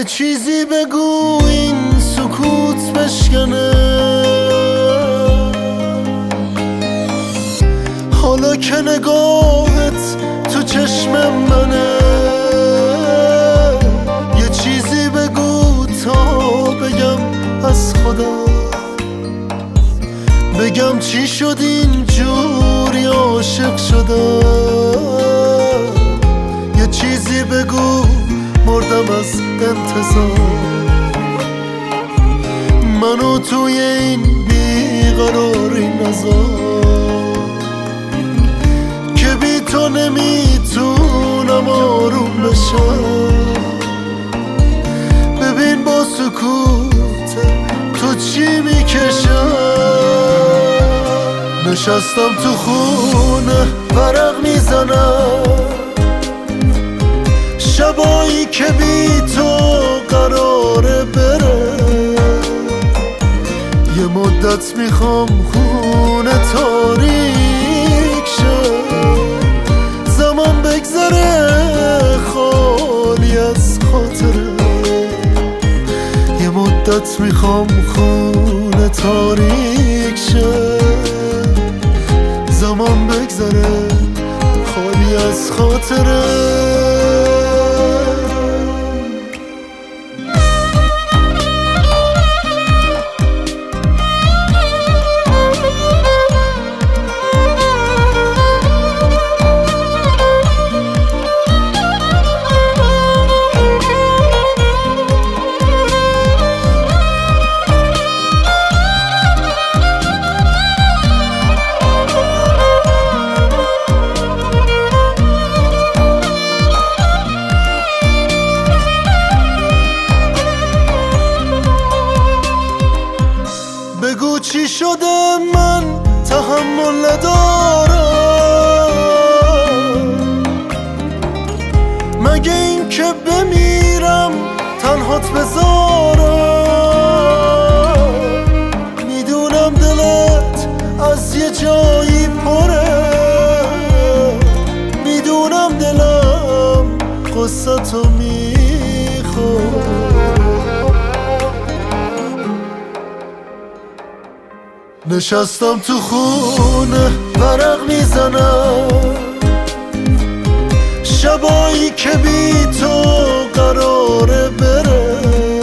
چیزی بگو این سکوت بشکنه. حالا که نگاهت تو چشم منه، یه چیزی بگو تا بگم از خودم، بگم چی شد اینجوری عاشق شدم. یه چیزی بگو مردم از انتظار، منو توی این بیقراری نذار که بی تو نمیتونم آروم بشم. ببین با سکوت تو چی میکشم. نشستم تو خونه ورق میزنم، شبایی که بی تو قراره بره. یه مدت میخوام خونه تاریک شه، زمان بگذره خالی از خاطره. یه مدت میخوام خونه تاریک شه، زمان بگذره خالی از خاطره. بگو چی شده من تحمل ندارم، مگه این که بمیرم تنهات بذارم. میدونم دلت از یه جایی پره، میدونم دلم قصتو میخواد. نشستم تو خونه ورق میزنم، شبایی که بی تو قراره بره.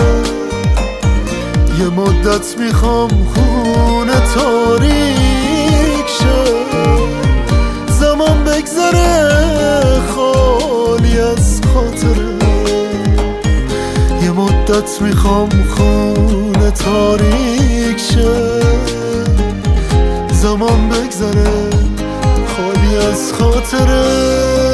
یه مدت میخوام خونه تاریک شه، زمان بگذره خالی از خاطره. یه مدت میخوام خونه تاریک شه، زمان بگذره خالی از خاطره.